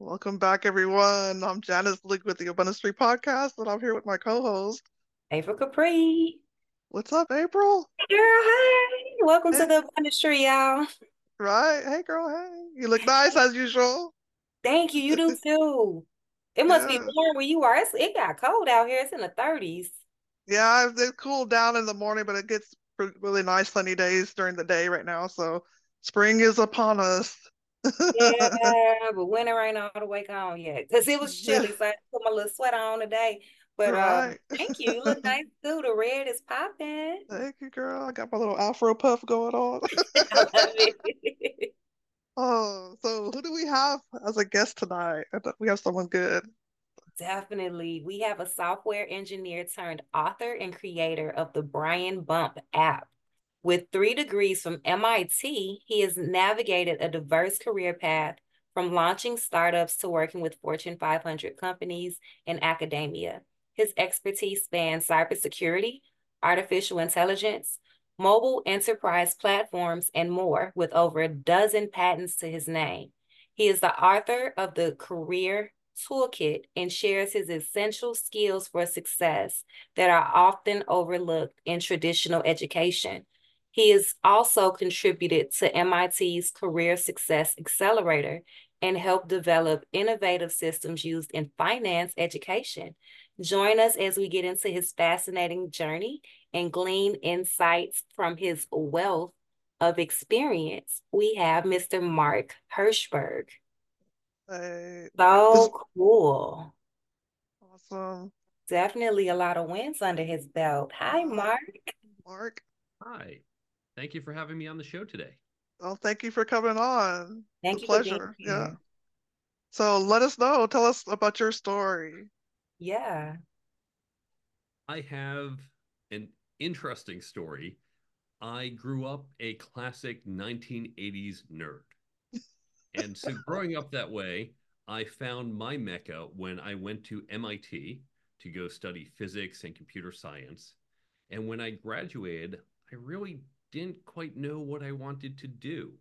Welcome back, everyone. I'm Janice Lick with the Abundance Street Podcast, and I'm here with my co-host. April Capri. What's up, April? Girl, hey. Welcome to Hey, the industry, y'all. right? Hey, girl. Hey, you look nice as usual. Thank you. You do too. It must be Yeah, warm where you are. It got cold out here. It's in the 30s. yeah. It cooled down in the morning, but it gets really nice sunny days during the day right now. So spring is upon us. Yeah, but winter ain't all the way gone yet. Because it was Yeah, chilly, so I had to put my little sweater on today. But right. thank you. You look nice too. The red is popping. Thank you, girl. I got my little Afro puff going on. I love it. Oh, so who do we have as a guest tonight? We have someone good. Definitely. We have a software engineer turned author and creator of the Brian Bump app. With 3 degrees from MIT, he has navigated a diverse career path from launching startups to working with Fortune 500 companies and academia. His expertise spans cybersecurity, artificial intelligence, mobile enterprise platforms, and more, with over a dozen patents to his name. He is the author of the Career Toolkit and shares his essential skills for success that are often overlooked in traditional education. He has also contributed to MIT's Career Success Accelerator and helped develop innovative systems used in finance education. Join us as we get into his fascinating journey and glean insights from his wealth of experience. We have Mr. Mark Hirschberg. This So cool. awesome. Definitely a lot of wins under his belt. Hi, Right. Mark. Mark. Hi. Thank you for having me on the show today. Well, thank you for coming on. It's a Thank you for being pleasure. Yeah. here. So let us know. Tell us about your story. Yeah. I have an interesting story. I grew up a classic 1980s nerd. And so growing up that way, I found my mecca when I went to MIT to go study physics and computer science. And when I graduated, I really didn't quite know what I wanted to do.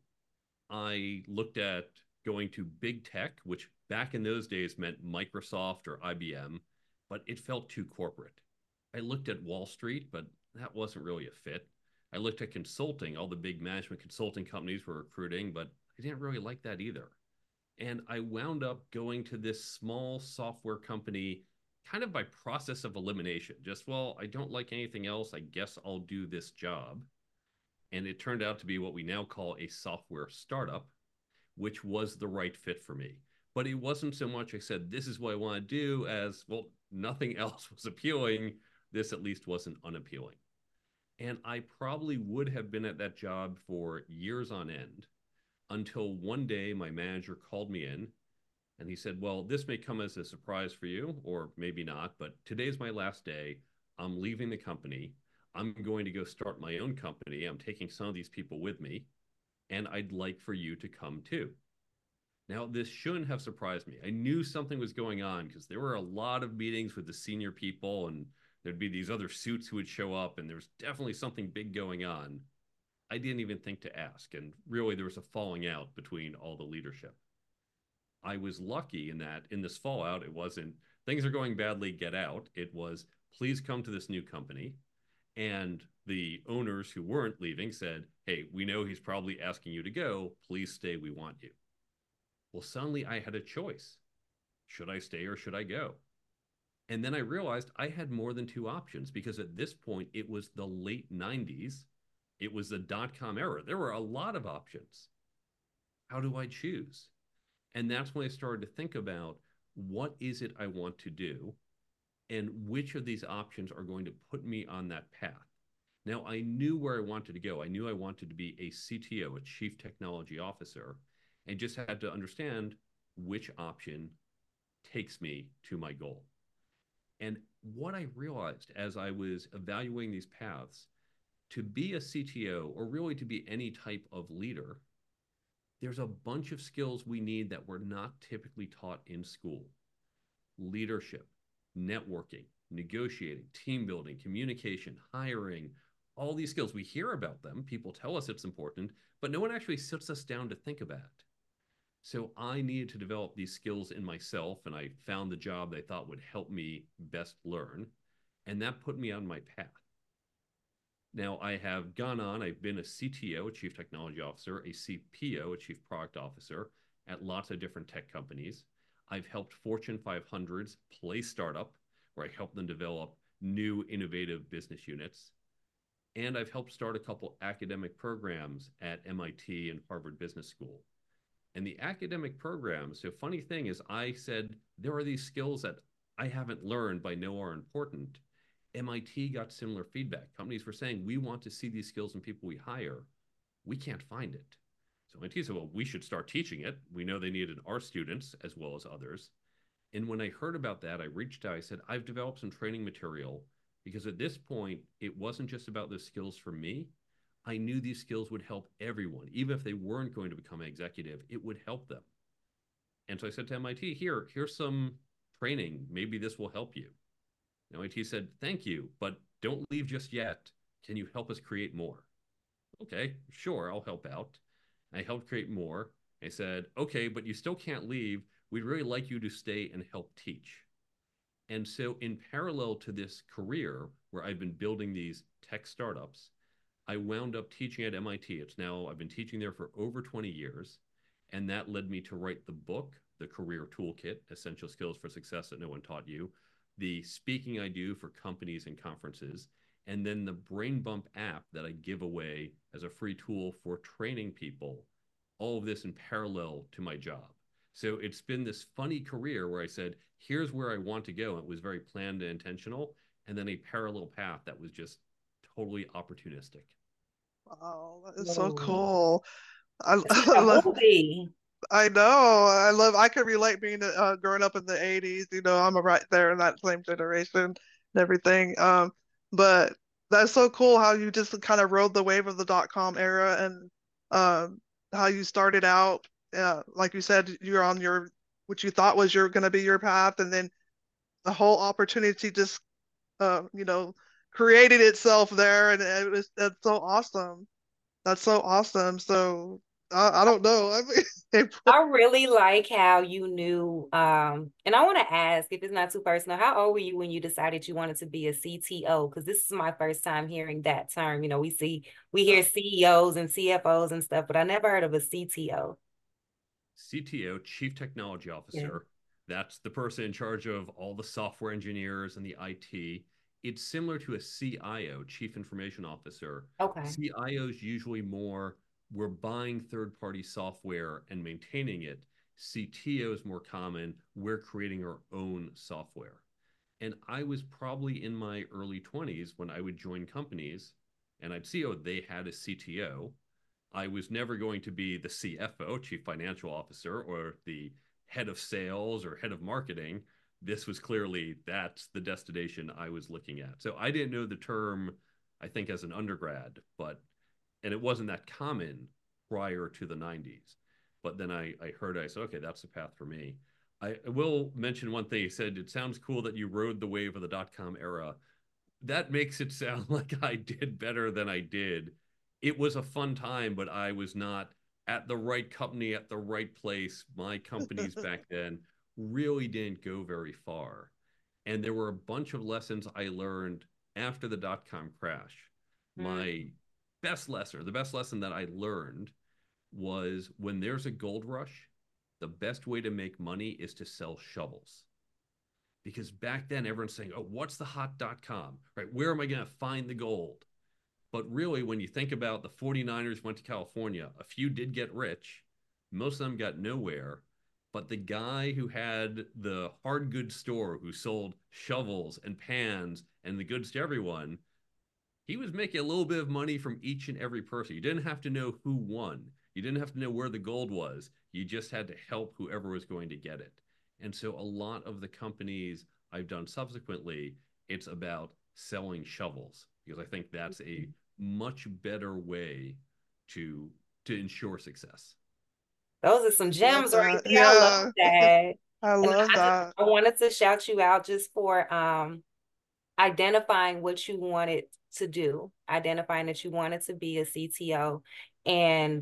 I looked at going to big tech, which back in those days meant Microsoft or IBM, but it felt too corporate. I looked at Wall Street, but that wasn't really a fit. I looked at consulting, all the big management consulting companies were recruiting, but I didn't really like that either. And I wound up going to this small software company kind of by process of elimination. Just, well, I don't like anything else. I guess I'll do this job. And it turned out to be what we now call a software startup, which was the right fit for me. But it wasn't so much I said, this is what I want to do, as, well, nothing else was appealing. This at least wasn't unappealing. And I probably would have been at that job for years on end until one day my manager called me in and he said, well, this may come as a surprise for you, or maybe not, but today's my last day. I'm leaving the company. I'm going to go start my own company. I'm taking some of these people with me, and I'd like for you to come too. Now, this shouldn't have surprised me. I knew something was going on because there were a lot of meetings with the senior people, and there'd be these other suits who would show up, and there's definitely something big going on. I didn't even think to ask, and really, there was a falling out between all the leadership. I was lucky in that in this fallout, it wasn't things are going badly, get out. It was please come to this new company. And the owners who weren't leaving said, hey, we know he's probably asking you to go. Please stay. We want you. Well, suddenly I had a choice. Should I stay or should I go? And then I realized I had more than two options because at this point, it was the late 90s. It was the dot com era. There were a lot of options. How do I choose? And that's when I started to think about what is it I want to do and which of these options are going to put me on that path. Now, I knew where I wanted to go. I knew I wanted to be a CTO, a chief technology officer, and just had to understand which option takes me to my goal. And what I realized as I was evaluating these paths, to be a CTO or really to be any type of leader, there's a bunch of skills we need that we're not typically taught in school: leadership, networking, negotiating, team building, communication, hiring, all these skills. We hear about them. People tell us it's important, but no one actually sits us down to think about it. So I needed to develop these skills in myself, and I found the job that I thought would help me best learn. And that put me on my path. Now I have gone on, I've been a CTO, a Chief Technology Officer, a CPO, a Chief Product Officer at lots of different tech companies. I've helped Fortune 500s play startup, where I help them develop new innovative business units. And I've helped start a couple academic programs at MIT and Harvard Business School. And the academic programs, the funny thing is, I said, there are these skills that I haven't learned but I know are important. MIT got similar feedback. Companies were saying, we want to see these skills in people we hire. We can't find it. So MIT said, well, we should start teaching it. We know they need it in our students as well as others. And when I heard about that, I reached out. I said, I've developed some training material because at this point, it wasn't just about the skills for me. I knew these skills would help everyone. Even if they weren't going to become an executive, it would help them. And so I said to MIT, here's some training. Maybe this will help you. And MIT said, thank you, but don't leave just yet. Can you help us create more? Okay, sure, I'll help out. I helped create more. I said, okay, but you still can't leave. We'd really like you to stay and help teach. And so in parallel to this career where I've been building these tech startups, I wound up teaching at MIT. I've been teaching there for over 20 years. And that led me to write the book, The Career Toolkit, Essential Skills for Success That No One Taught You, the speaking I do for companies and conferences, and then the Brain Bump app that I give away as a free tool for training people, all of this in parallel to my job. So it's been this funny career where I said, here's where I want to go. And it was very planned and intentional. And then a parallel path that was just totally opportunistic. Wow, that is so Whoa. cool. I, It's like a movie. I know. I could relate being growing up in the 80s. I'm right there in that same generation and everything. But that's so cool how you just kind of rode the wave of the dot-com era and how you started out. Like you said, you're on what you thought was going to be your path, and then the whole opportunity just, you know, created itself there, and that's so awesome. That's so awesome. So I don't know. I mean, I really like how you knew, and I want to ask if it's not too personal, how old were you when you decided you wanted to be a CTO? Because this is my first time hearing that term. We hear CEOs and CFOs and stuff, but I never heard of a CTO. CTO, Chief Technology Yeah. Officer, that's the person in charge of all the software engineers and the IT. It's similar to a CIO, Chief Information Officer. Okay. CIOs usually more, we're buying third-party software and maintaining it. CTO is more common, we're creating our own software. And I was probably in my early 20s when I would join companies and I'd see, oh, they had a CTO. I was never going to be the CFO, Chief Financial Officer, or the head of sales or head of marketing. This was clearly, that's the destination I was looking at. So I didn't know the term, I think, as an undergrad, and it wasn't that common prior to the 90s. But then I heard it, I said, okay, that's the path for me. I will mention one thing. He said, it sounds cool that you rode the wave of the dot-com era. That makes it sound like I did better than I did. It was a fun time, but I was not at the right company at the right place. My companies back then really didn't go very far. And there were a bunch of lessons I learned after the dot-com crash. My the best lesson that I learned was when there's a gold rush, the best way to make money is to sell shovels. Because back then everyone's saying, oh, what's the hot.com, right? Where am I going to find the gold? But really, when you think about the 49ers went to California, a few did get rich. Most of them got nowhere. But the guy who had the hard goods store, who sold shovels and pans and the goods to everyone, he was making a little bit of money from each and every person. You didn't have to know who won. You didn't have to know where the gold was. You just had to help whoever was going to get it. And so a lot of the companies I've done subsequently, it's about selling shovels because I think that's a much better way to ensure success. Those are some love gems right that. there. I love Yeah, that. I And love that. I wanted to shout you out just for identifying what you wanted to do, identifying that you wanted to be a CTO and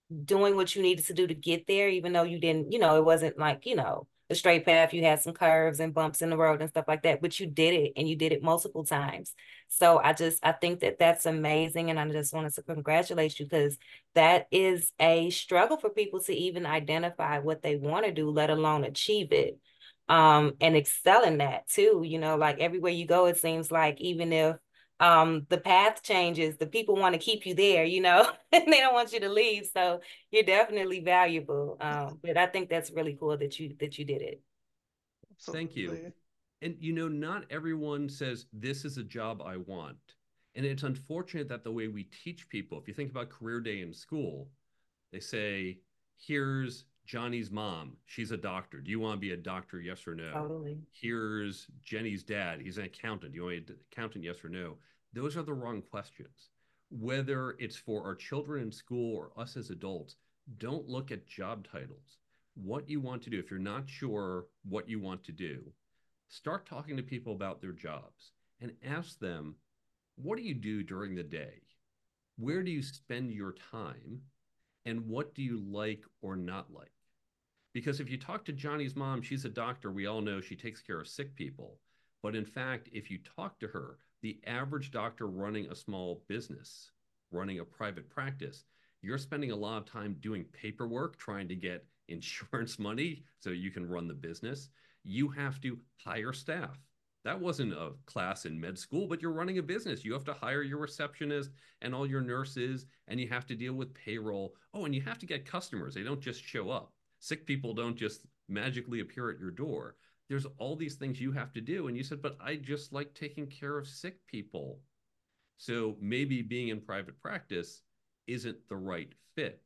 doing what you needed to do to get there, even though you didn't, it wasn't like, a straight path. You had some curves and bumps in the road and stuff like that, but you did it, and you did it multiple times. So I think that that's amazing. And I just wanted to congratulate you, because that is a struggle for people to even identify what they want to do, let alone achieve it. And excel in that too, like everywhere you go, it seems like, even if the path changes, the people want to keep you there, and they don't want you to leave. So you're definitely valuable. But I think that's really cool that you did it. Thank you. Absolutely. And not everyone says this is a job I want. And it's unfortunate that the way we teach people, if you think about career day in school, they say, here's Johnny's mom. She's a doctor. Do you want to be a doctor? Yes or no? Totally. Here's Jenny's dad. He's an accountant. Do you want to be an accountant? Yes or no? Those are the wrong questions. Whether it's for our children in school or us as adults, don't look at job titles. What you want to do, if you're not sure what you want to do, start talking to people about their jobs and ask them, what do you do during the day? Where do you spend your time? And what do you like or not like? Because if you talk to Johnny's mom, she's a doctor. We all know she takes care of sick people. But in fact, if you talk to her, the average doctor running a small business, running a private practice, you're spending a lot of time doing paperwork, trying to get insurance money so you can run the business. You have to hire staff. That wasn't a class in med school, but you're running a business. You have to hire your receptionist and all your nurses, and you have to deal with payroll. Oh, and you have to get customers. They don't just show up. Sick people don't just magically appear at your door. There's all these things you have to do. And you said, but I just like taking care of sick people. So maybe being in private practice isn't the right fit.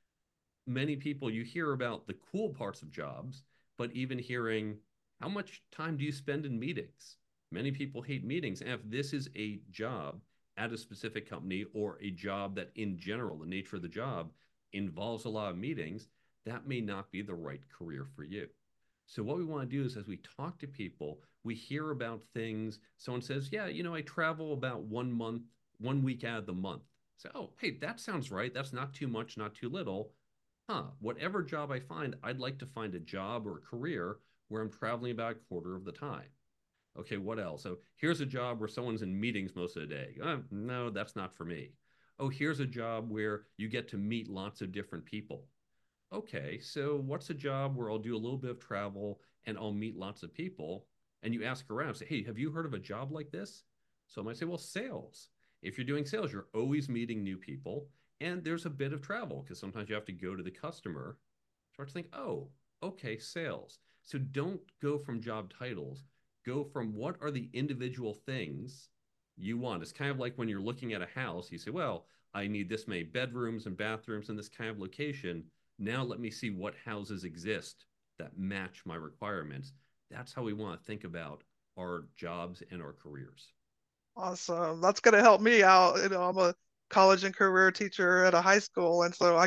Many people, you hear about the cool parts of jobs, but even hearing, how much time do you spend in meetings? Many people hate meetings. And if this is a job at a specific company, or a job that in general, the nature of the job involves a lot of meetings, that may not be the right career for you. So what we want to do is, as we talk to people, we hear about things. Someone says, yeah, I travel about 1 month, 1 week out of the month. So, oh, hey, that sounds right. That's not too much, not too little. Whatever job I find, I'd like to find a job or a career where I'm traveling about a quarter of the time. Okay, what else? So here's a job where someone's in meetings most of the day. No, that's not for me. Oh, here's a job where you get to meet lots of different people. Okay, so what's a job where I'll do a little bit of travel and I'll meet lots of people? And you ask around, say, hey, have you heard of a job like this? So I might say, well, sales. If you're doing sales, you're always meeting new people, and there's a bit of travel because sometimes you have to go to the customer. Start to think, oh, okay, sales. So don't go from job titles. Go from what are the individual things you want. It's kind of like when you're looking at a house, you say, well, I need this many bedrooms and bathrooms in this kind of location. Now let me see what houses exist that match my requirements. That's how we want to think about our jobs and our careers. Awesome. That's going to help me out. I'm a college and career teacher at a high school, and so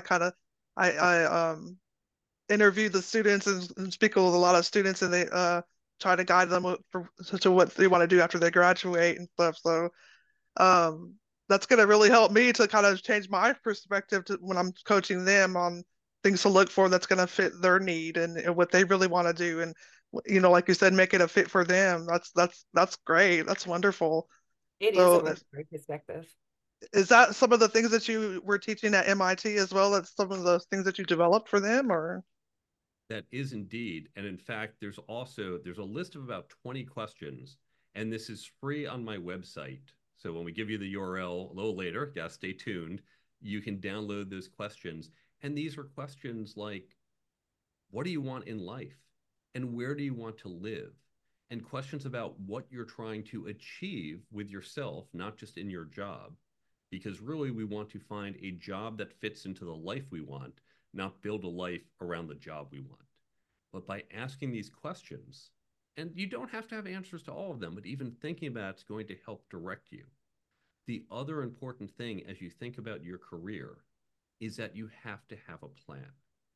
I interview the students and speak with a lot of students, and they try to guide them to what they want to do after they graduate and stuff. So um, that's going to really help me to kind of change my perspective to when I'm coaching them on things to look for that's going to fit their need and what they really want to do. And like you said, make it a fit for them. That's great. That's wonderful. It is a So really great perspective. is that some of the things that you were teaching at MIT as well? That's some of those things that you developed for them, or? That is indeed. And in fact, there's a list of about 20 questions, and this is free on my website. So when we give you the URL a little later, yeah, stay tuned, you can download those questions. And these are questions like, what do you want in life? And where do you want to live? And questions about what you're trying to achieve with yourself, not just in your job. Because really, we want to find a job that fits into the life we want, not build a life around the job we want. But by asking these questions, and you don't have to have answers to all of them, but even thinking about it's going to help direct you. The other important thing as you think about your career is that you have to have a plan.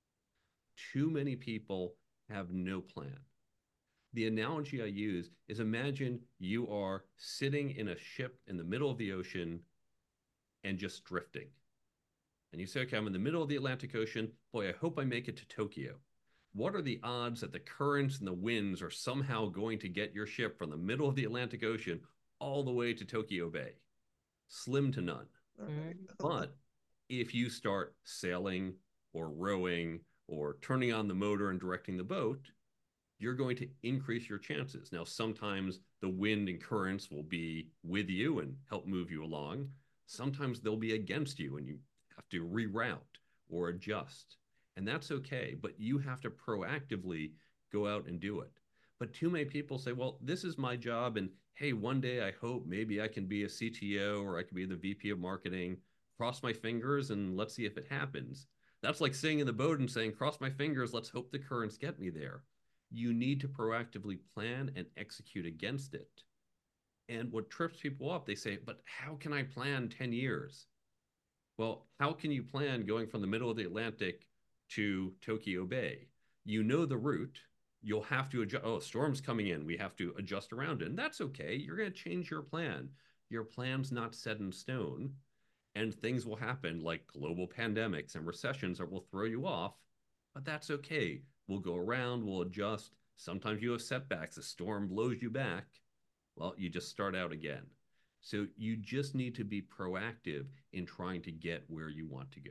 Too many people have no plan. The analogy I use is, imagine you are sitting in a ship in the middle of the ocean and just drifting. And you say, okay, I'm in the middle of the Atlantic Ocean. Boy, I hope I make it to Tokyo. What are the odds that the currents and the winds are somehow going to get your ship from the middle of the Atlantic Ocean all the way to Tokyo Bay? Slim to none. Mhm. But if you start sailing or rowing or turning on the motor and directing the boat, you're going to increase your chances. Now, sometimes the wind and currents will be with you and help move you along. Sometimes they'll be against you and you have to reroute or adjust. And that's okay, but you have to proactively go out and do it. But too many people say, well, this is my job. And hey, one day I hope maybe I can be a CTO or I can be the VP of marketing. Cross my fingers and let's see if it happens. That's like sitting in the boat and saying, cross my fingers, let's hope the currents get me there. You need to proactively plan and execute against it. And what trips people up, they say, but how can I plan 10 years? Well, how can you plan going from the middle of the Atlantic to Tokyo Bay? You know the route. You'll have to adjust. Oh, storm's coming in. We have to adjust around it. And that's okay. You're going to change your plan. Your plan's not set in stone. And things will happen like global pandemics and recessions that will throw you off. But that's okay. We'll go around, we'll adjust. Sometimes you have setbacks. A storm blows you back. Well, you just start out again. So you just need to be proactive in trying to get where you want to go.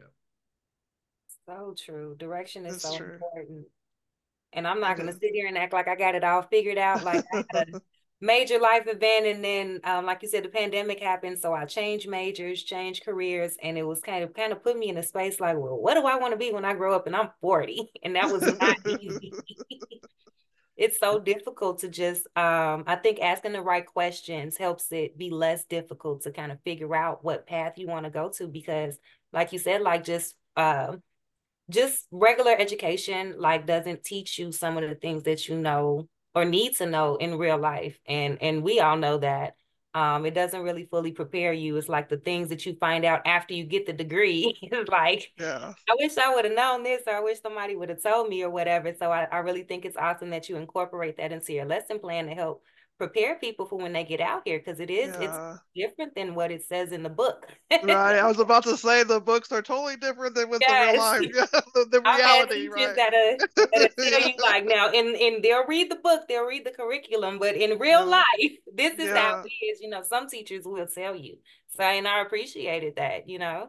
So true. Direction is That's so true. important. And I'm not It going to is. sit here and act like I got it all figured out. Like I had a major life event, and then, like you said, the pandemic happened. So I changed majors, changed careers, and it was kind of put me in a space like, well, what do I want to be when I grow up? And I'm 40, and that was not easy. It's so difficult to just, I think asking the right questions helps it be less difficult to kind of figure out what path you want to go to, because like you said, like just regular education like doesn't teach you some of the things that you know or need to know in real life, and we all know that. It doesn't really fully prepare you. It's like the things that you find out after you get the degree. It's like, Yeah. I wish I would have known this, or I wish somebody would have told me or whatever. So I really think it's awesome that you incorporate that into your lesson plan to help prepare people for when they get out here, because it's Yeah. different than what it says in the book. Right. I was about to say the books are totally different than with the real Yes. life. Yeah, the I've had reality, teachers right? that tell Yeah. you like, now in they'll read the book, they'll read the curriculum, but in real Yeah. life, this is how Yeah. it is. Some teachers will tell you. So, and I appreciated that.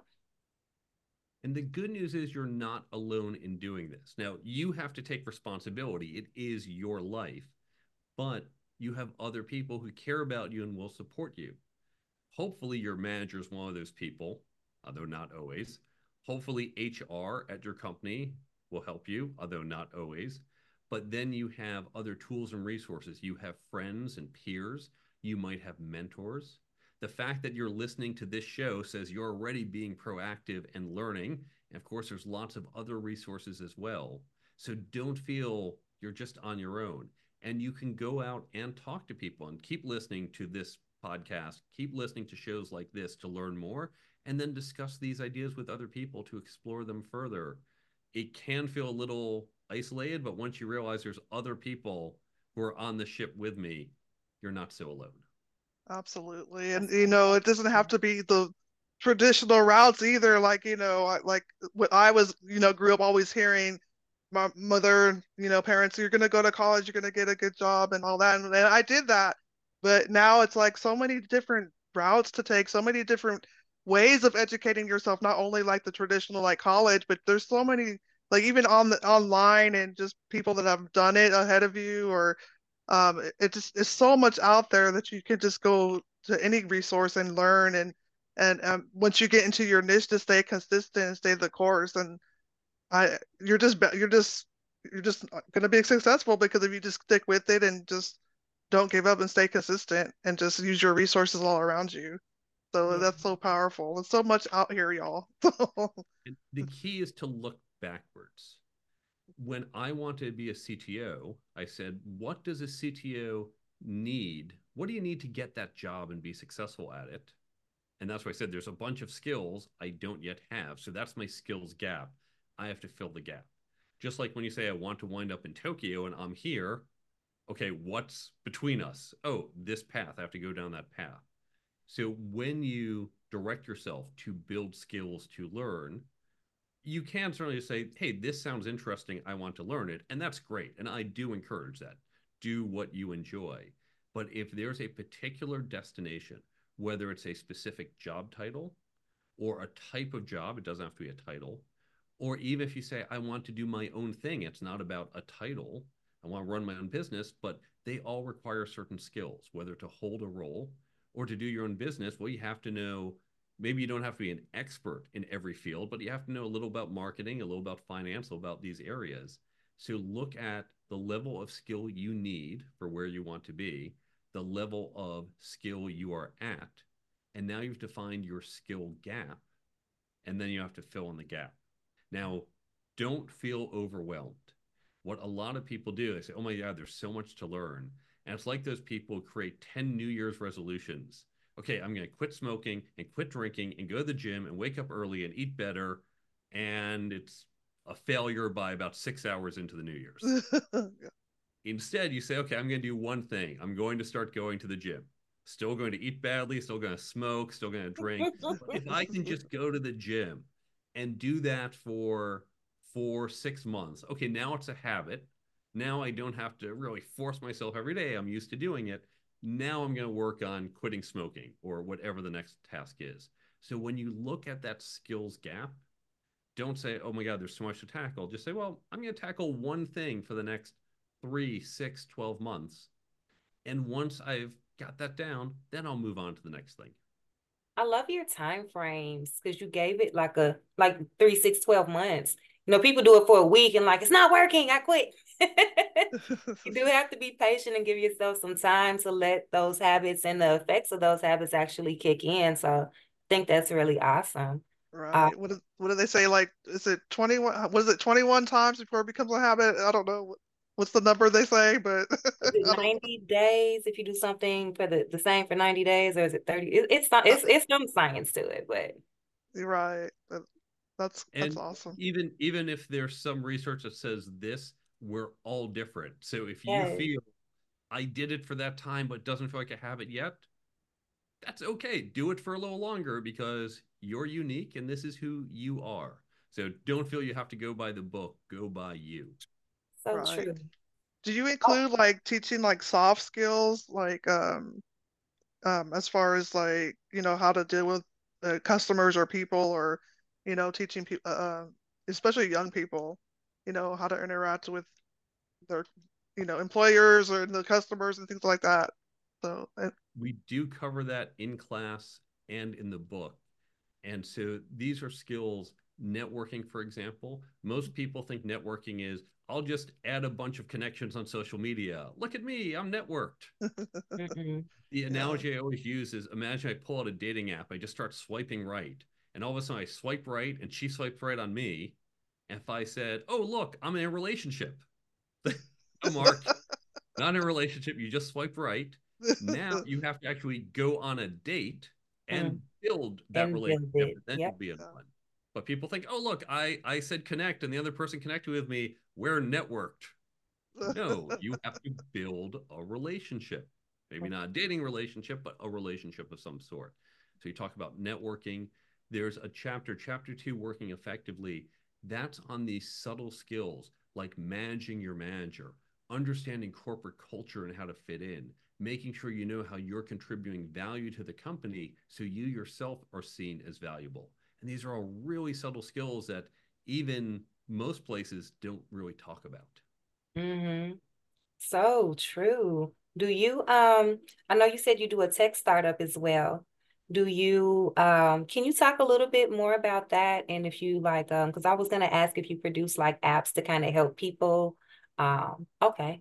And the good news is you're not alone in doing this. Now, you have to take responsibility. It is your life, but you have other people who care about you and will support you. Hopefully, your manager is one of those people, although not always. Hopefully, HR at your company will help you, although not always. But then you have other tools and resources. You have friends and peers. You might have mentors. The fact that you're listening to this show says you're already being proactive and learning. And of course, there's lots of other resources as well. So don't feel you're just on your own. And you can go out and talk to people and keep listening to this podcast, keep listening to shows like this to learn more, and then discuss these ideas with other people to explore them further. It can feel a little isolated, but once you realize there's other people who are on the ship with me, you're not so alone. Absolutely. And That's it doesn't have to be the traditional routes either. Like, like what I was, grew up always hearing my mother, parents, you're gonna go to college, you're gonna get a good job and all that. And I did that. But now it's like so many different routes to take, so many different ways of educating yourself, not only like the traditional like college, but there's so many like even on the online and just people that have done it ahead of you, or it just is so much out there that you can just go to any resource and learn, and once you get into your niche, to stay consistent and stay the course. And I you're just gonna be successful, because if you just stick with it and just don't give up and stay consistent and just use your resources all around you. So yeah. that's so powerful. There's so much out here, y'all. And the key is to look backwards. When I wanted to be a CTO, I said, what does a CTO need? What do you need to get that job and be successful at it? And that's why I said there's a bunch of skills I don't yet have. So that's my skills gap. I have to fill the gap. Just like when you say I want to wind up in Tokyo and I'm here, okay, what's between us? Oh, this path. I have to go down that path. So when you direct yourself to build skills to learn, you can certainly say, hey, this sounds interesting. I want to learn it. And that's great. And I do encourage that. Do what you enjoy. But if there's a particular destination, whether it's a specific job title or a type of job, it doesn't have to be a title, or even if you say, I want to do my own thing, it's not about a title. I want to run my own business, but they all require certain skills, whether to hold a role or to do your own business. Well, you have to know, maybe you don't have to be an expert in every field, but you have to know a little about marketing, a little about finance, a little about these areas. So look at the level of skill you need for where you want to be, the level of skill you are at, and now you've defined your skill gap, and then you have to fill in the gap. Now, don't feel overwhelmed. What a lot of people do, they say, oh my God, there's so much to learn. And it's like those people who create 10 New Year's resolutions. Okay, I'm going to quit smoking and quit drinking and go to the gym and wake up early and eat better. And it's a failure by about 6 hours into the New Year's. Instead, you say, okay, I'm going to do one thing. I'm going to start going to the gym. Still going to eat badly, still going to smoke, still going to drink. But if I can just go to the gym and do that for 6 months, okay, now it's a habit. Now I don't have to really force myself every day. I'm used to doing it. Now I'm going to work on quitting smoking or whatever the next task is. So when you look at that skills gap, don't say, oh my God, there's so much to tackle. Just say, well, I'm going to tackle one thing for the next 3, 6, 12 months. And once I've got that down, then I'll move on to the next thing. I love your time frames because you gave it like 3, 6, 12 months. You know, people do it for a week and like, it's not working, I quit. You do have to be patient and give yourself some time to let those habits and the effects of those habits actually kick in. So I think that's really awesome. Right. What do they say? Like, is it 21? Was it 21 times before it becomes a habit? I don't know. What's the number they say, but Is it I don't 90 days if you do something for the same for 90 days, or is it 30? It's some science to it, but you're right. That's And awesome. even if there's some research that says this, we're all different. So if you yeah. feel I did it for that time, but doesn't feel like a habit yet, that's okay. Do it for a little longer because you're unique and this is who you are. So don't feel you have to go by the book, go by you. So Right. true. Do you Oh, include like teaching like soft skills, like as far as like, how to deal with customers or people, or, teaching people, especially young people, how to interact with their, employers or the customers and things like that. So, We do cover that in class and in the book. And so these are skills, networking, for example. Most people think networking is, I'll just add a bunch of connections on social media. Look at me, I'm networked. mm-mm. The yeah. analogy I always use is imagine I pull out a dating app, I just start swiping right. And all of a sudden I swipe right and she swipes right on me. And if I said, oh, look, I'm in a relationship. No, Mark, not in a relationship. You just swipe right. Now you have to actually go on a date Mm. and build that And build relationship, it. and then you'll Yep. be in one. But people think, oh, look, I said connect and the other person connected with me. We're networked. No, you have to build a relationship. Maybe not a dating relationship, but a relationship of some sort. So you talk about networking. There's a chapter 2, working effectively. That's on these subtle skills like managing your manager, understanding corporate culture and how to fit in, making sure you know how you're contributing value to the company so you yourself are seen as valuable. And these are all really subtle skills that even most places don't really talk about. Mm-hmm. So true. Do you I know you said you do a tech startup as well. Do you can you talk a little bit more about that? And if you like because I was gonna ask if you produce like apps to kind of help people. Okay.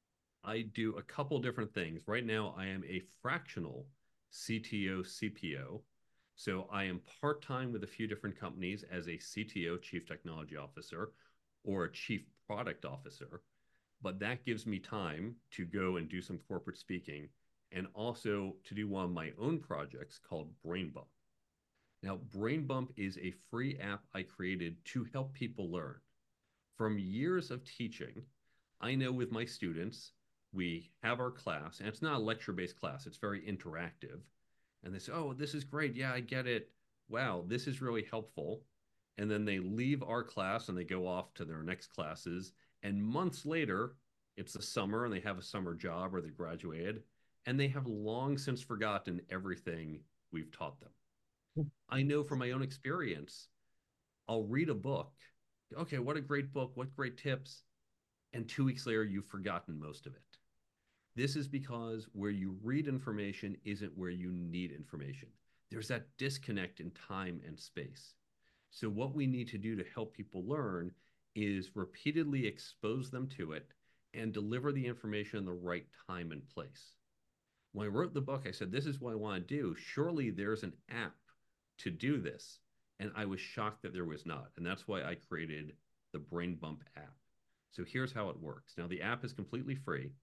I do a couple different things. Right now, I am a fractional CTO, CPO. So I am part time with a few different companies as a CTO, Chief Technology Officer, or a Chief Product Officer. But that gives me time to go and do some corporate speaking and also to do one of my own projects called BrainBump. Now, BrainBump is a free app I created to help people learn. From years of teaching, I know with my students, we have our class, and it's not a lecture-based class, it's very interactive. And they say, oh, this is great. Yeah, I get it. Wow, this is really helpful. and then they leave our class and they go off to their next classes. And months later, it's the summer and they have a summer job or they graduated, and they have long since forgotten everything we've taught them. I know from my own experience, I'll read a book. Okay, what a great book, what great tips. And 2 weeks later, you've forgotten most of it. This is because where you read information isn't where you need information. There's that disconnect in time and space. So what we need to do to help people learn is repeatedly expose them to it and deliver the information in the right time and place. When I wrote the book, I said, this is what I want to do. Surely there's an app to do this. And I was shocked that there was not. And that's why I created the Brain Bump app. So here's how it works. Now, the app is completely free.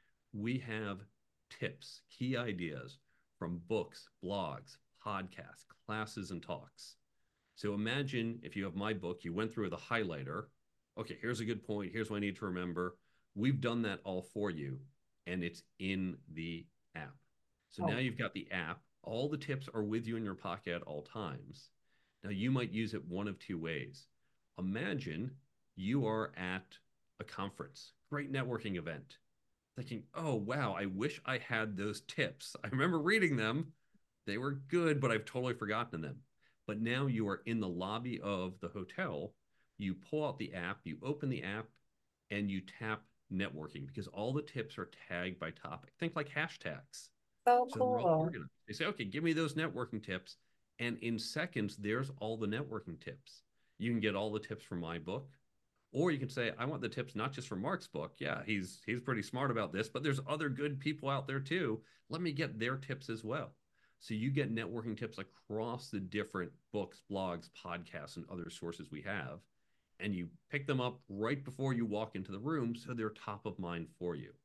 We have tips, key ideas from books, blogs, podcasts, classes, and talks. So imagine if you have my book, you went through with a highlighter. Okay, here's a good point. Here's what I need to remember. We've done that all for you, and it's in the app. So now you've got the app. All the tips are with you in your pocket at all times. Now, you might use it one of two ways. Imagine you are at a conference, great networking event, thinking, oh, wow, I wish I had those tips. I remember reading them. They were good, but I've totally forgotten them. But now you are in the lobby of the hotel. You pull out the app, you open the app, and you tap networking because all the tips are tagged by topic. Think like hashtags. So So they're all cool. organized. They say, okay, give me those networking tips. And in seconds, there's all the networking tips. You can get all the tips from my book, or you can say, I want the tips not just from Mark's book. Yeah, he's pretty smart about this, but there's other good people out there too. Let me get their tips as well. So you get networking tips across the different books, blogs, podcasts, and other sources we have. And you pick them up right before you walk into the room so they're top of mind for you.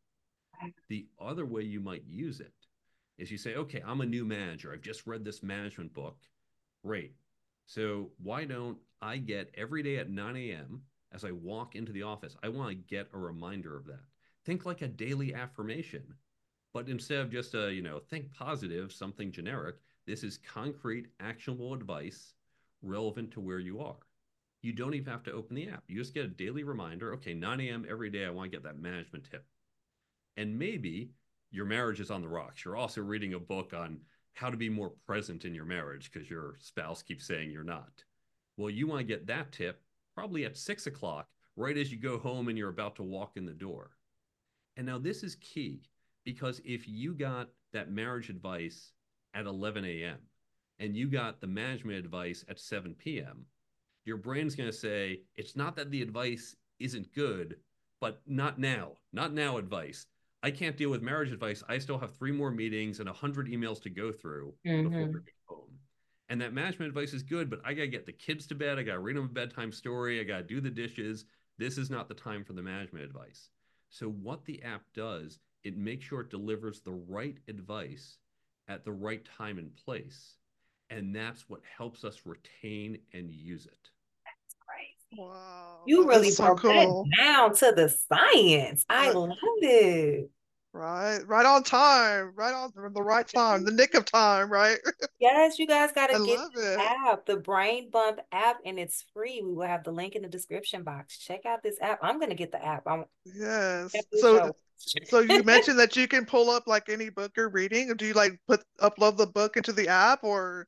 The other way you might use it is you say, okay, I'm a new manager. I've just read this management book. Great. So why don't I get every day at 9 a.m. as I walk into the office, I want to get a reminder of that. Think like a daily affirmation, but instead of just think positive, something generic, this is concrete, actionable advice relevant to where you are. You don't even have to open the app. You just get a daily reminder. Okay, 9 a.m. every day, I want to get that management tip. And maybe your marriage is on the rocks. You're also reading a book on how to be more present in your marriage because your spouse keeps saying you're not. Well, you want to get that tip probably at 6 o'clock, right as you go home and you're about to walk in the door. And now this is key because if you got that marriage advice at 11 a.m. and you got the management advice at 7 p.m., your brain's going to say, it's not that the advice isn't good, but not now advice. I can't deal with marriage advice. I still have 3 more meetings and 100 emails to go through before I get home. And that management advice is good, but I got to get the kids to bed. I got to read them a bedtime story. I got to do the dishes. This is not the time for the management advice. So what the app does, it makes sure it delivers the right advice at the right time and place. And that's what helps us retain and use it. That's crazy. Wow, You that really is so broke that cool. down to the science. I love it. Right on time, right on the right time, the nick of time, right? Yes, you guys got I to get love the it. app, the Brain Bump app, and it's free. We will have the link in the description box. Check out this app. I'm going to get the app. I'm Yes. after the So, show. so you mentioned that you can pull up like any book you're reading. Do you like upload the book into the app,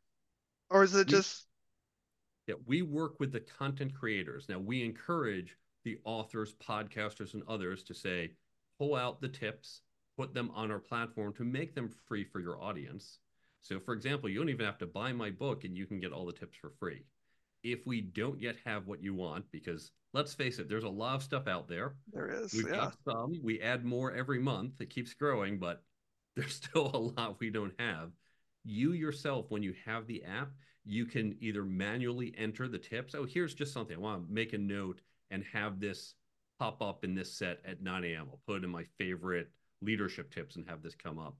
or is it We just? Yeah, we work with the content creators. Now, we encourage the authors, podcasters, and others to say, pull out the tips, put them on our platform to make them free for your audience. So, for example, you don't even have to buy my book and you can get all the tips for free. If we don't yet have what you want, because let's face it, there's a lot of stuff out there. There is, We've yeah. got some, we add more every month. It keeps growing, but there's still a lot we don't have. You yourself, when you have the app, you can either manually enter the tips. Oh, here's just something. I want to make a note and have this pop up in this set at 9 a.m. I'll put it in my favorite leadership tips and have this come up.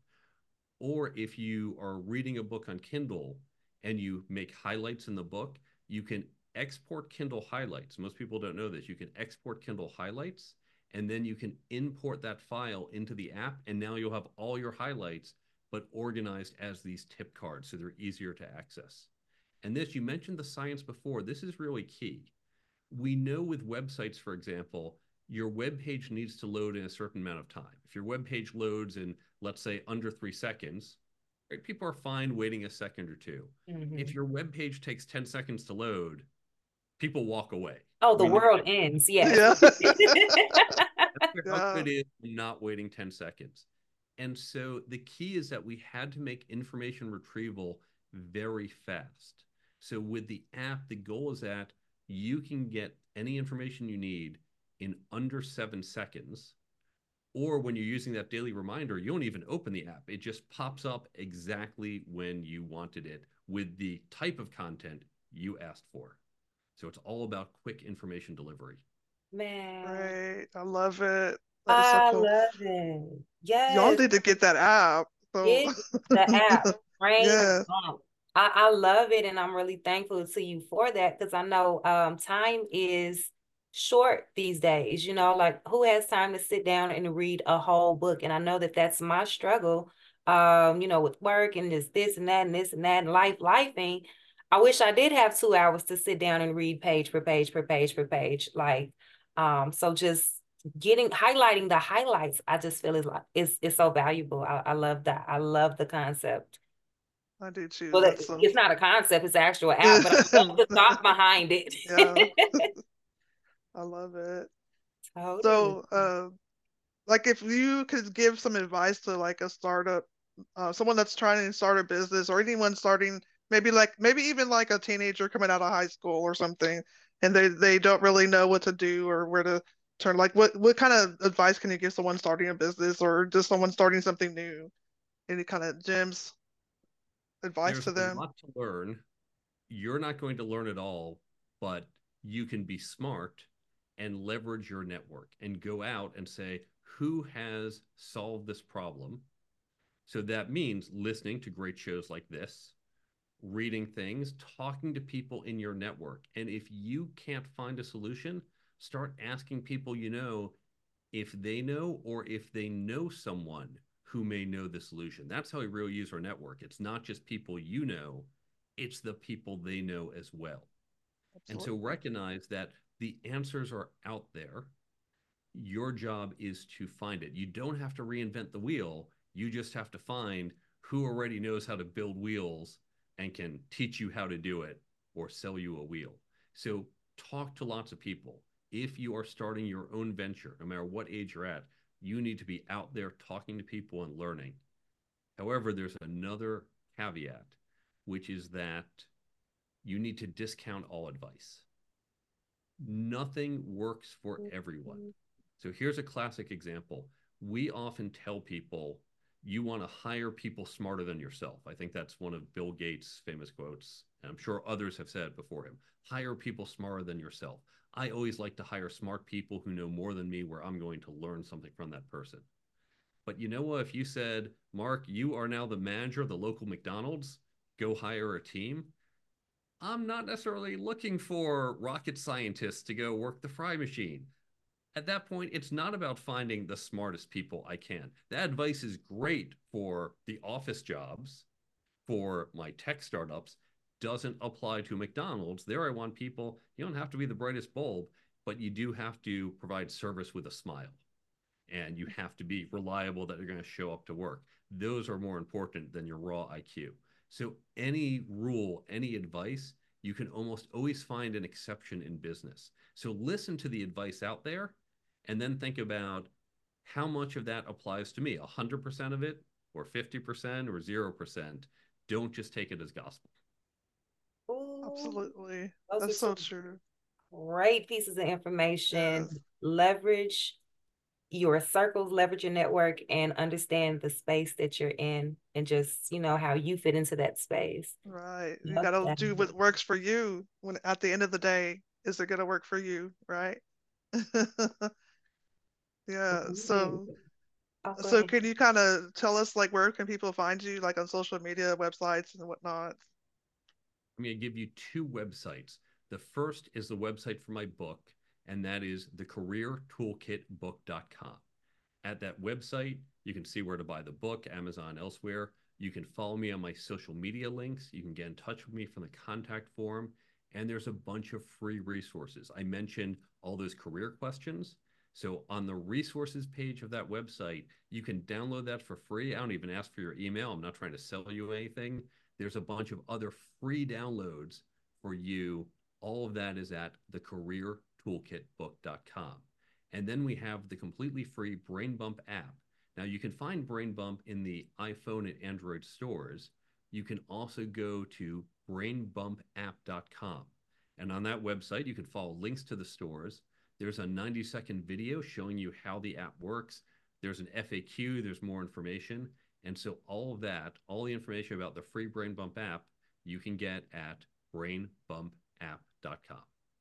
Or if you are reading a book on Kindle and you make highlights in the book, you can export Kindle highlights. Most people don't know this. You can export Kindle highlights and then you can import that file into the app. And now you'll have all your highlights, but organized as these tip cards. So they're easier to access. And this, you mentioned the science before. This is really key. We know with websites, for example, your web page needs to load in a certain amount of time. If your web page loads in, let's say, under 3 seconds, right, people are fine waiting a second or two. If your web page takes 10 seconds to load, people walk away. Oh, the We know world that. ends. Yes. Yeah. How Yeah. good it is not waiting 10 seconds. And so the key is that we had to make information retrieval very fast. So with the app, the goal is that you can get any information you need in under 7 seconds. Or when you're using that daily reminder, you don't even open the app. It just pops up exactly when you wanted it with the type of content you asked for. So it's all about quick information delivery. Man, Great. I love it. That is so I cool. love it. Y'all Yes, need to get that app. So get the app, Brain yeah. Bump. I love it, and I'm really thankful to you for that because I know time is short these days. You know, like who has time to sit down and read a whole book? And I know that that's my struggle. You know, with work and this and that and this and that and lifing. I wish I did have 2 hours to sit down and read page per page per page per page. Like, so just highlighting the highlights, I just feel is so valuable. I love that. I love the concept. I do too. Well, That's so it's not a concept, it's an actual app, but I love the thought behind it. yeah. I love it. Totally. So like if you could give some advice to like a startup, someone that's trying to start a business or anyone starting maybe even like a teenager coming out of high school or something, and they don't really know what to do or where to turn. Like what kind of advice can you give someone starting a business or just someone starting something new? Any kind of gems, advice There's to a them? lot to learn. You're not going to learn it all, but you can be smart and leverage your network and go out and say, who has solved this problem? So that means listening to great shows like this, reading things, talking to people in your network. And if you can't find a solution, start asking people you know if they know or if they know someone who may know the solution. That's how we really use our network. It's not just people you know, it's the people they know as well. And so Absolutely. recognize that the answers are out there. Your job is to find it. You don't have to reinvent the wheel. You just have to find who already knows how to build wheels and can teach you how to do it or sell you a wheel. So talk to lots of people. If you are starting your own venture, no matter what age you're at, you need to be out there talking to people and learning. However, there's another caveat, which is that you need to discount all advice. Nothing works for everyone. So here's a classic example. We often tell people you want to hire people smarter than yourself. I think that's one of Bill Gates' famous quotes. And I'm sure others have said it before him. Hire people smarter than yourself. I always like to hire smart people who know more than me where I'm going to learn something from that person. But you know what? If you said, Mark, you are now the manager of the local McDonald's, go hire a team. I'm not necessarily looking for rocket scientists to go work the fry machine. At that point, it's not about finding the smartest people I can. That advice is great for the office jobs, for my tech startups, doesn't apply to McDonald's. There, I want people, you don't have to be the brightest bulb, but you do have to provide service with a smile. And you have to be reliable that you're going to show up to work. Those are more important than your raw IQ. So, any rule, any advice, you can almost always find an exception in business. So, listen to the advice out there and then think about how much of that applies to me 100% of it, or 50%, or 0%. Don't just take it as gospel. Ooh, Absolutely. those are That's so some true. great pieces of information. Yes. Leverage your circles, leverage your network, and understand the space that you're in and just, how you fit into that space. Right. You Love gotta that. do what works for you when at the end of the day, is it gonna work for you, right? Yeah. So Oh, go so ahead. can you kind of tell us like where can people find you, like on social media, websites and whatnot? I'm going to give you two websites. The first is the website for my book, and that is thecareertoolkitbook.com. At that website, you can see where to buy the book, Amazon, elsewhere. You can follow me on my social media links. You can get in touch with me from the contact form. And there's a bunch of free resources. I mentioned all those career questions. So on the resources page of that website, you can download that for free. I don't even ask for your email. I'm not trying to sell you anything. There's a bunch of other free downloads for you. All of that is at thecareertoolkitbook.com. And then we have the completely free Brain Bump app. Now you can find Brain Bump in the iPhone and Android stores. You can also go to brainbumpapp.com. And on that website, you can follow links to the stores. There's a 90-second video showing you how the app works. There's an FAQ, there's more information. And so all of that, all the information about the free Brain Bump app, you can get at brainbumpapp.com.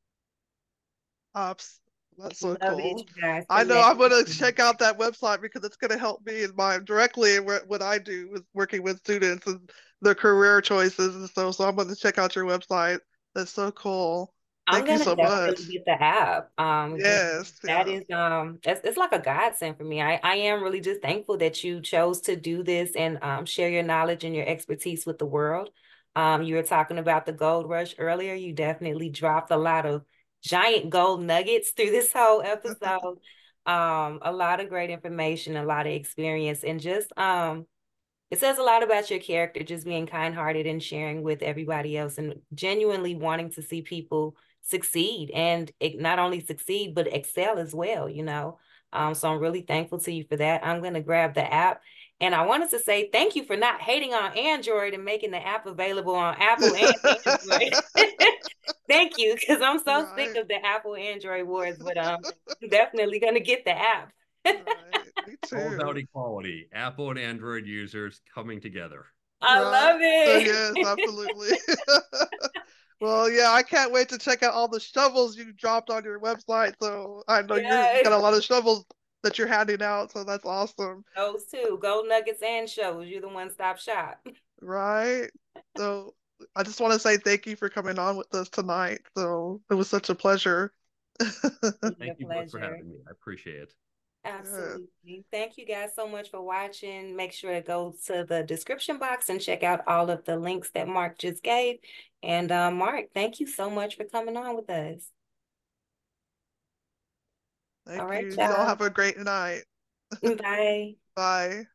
Ops. That's so Love cool. it, you guys. I know I'm going to Connections. check out that website because it's going to help me in my directly in what I do with working with students and their career choices and stuff. So I'm going to check out your website. That's so cool. I'm Thank you gonna so much. definitely get the app. Yes, That yeah. is it's like a godsend for me. I am really just thankful that you chose to do this and share your knowledge and your expertise with the world. You were talking about the gold rush earlier. You definitely dropped a lot of giant gold nuggets through this whole episode. A lot of great information, a lot of experience, and just it says a lot about your character, just being kind-hearted and sharing with everybody else and genuinely wanting to see people succeed and not only succeed, but excel as well, you know? So I'm really thankful to you for that. I'm going to grab the app. And I wanted to say thank you for not hating on Android and making the app available on Apple and Android. Thank you, because I'm so sick Right. of the Apple Android wars, but I'm definitely going to get the app. Right. Me All about too. equality. Apple and Android users coming together. I Right. love it. Yes, absolutely. Well, yeah, I can't wait to check out all the shovels you dropped on your website. So I know you got Yes. a lot of shovels that you're handing out. So that's awesome. Those two, gold nuggets and shows. You're the one-stop shop. Right. So I just want to say thank you for coming on with us tonight. So it was such a pleasure. Your Thank you both for pleasure. having me. I appreciate it. Yeah. Absolutely. Thank you guys so much for watching. Make sure to go to the description box and check out all of the links that Mark just gave. And Mark, thank you so much for coming on with us. All Thank right, you. Y'all y'all. have a great night. Bye. Bye.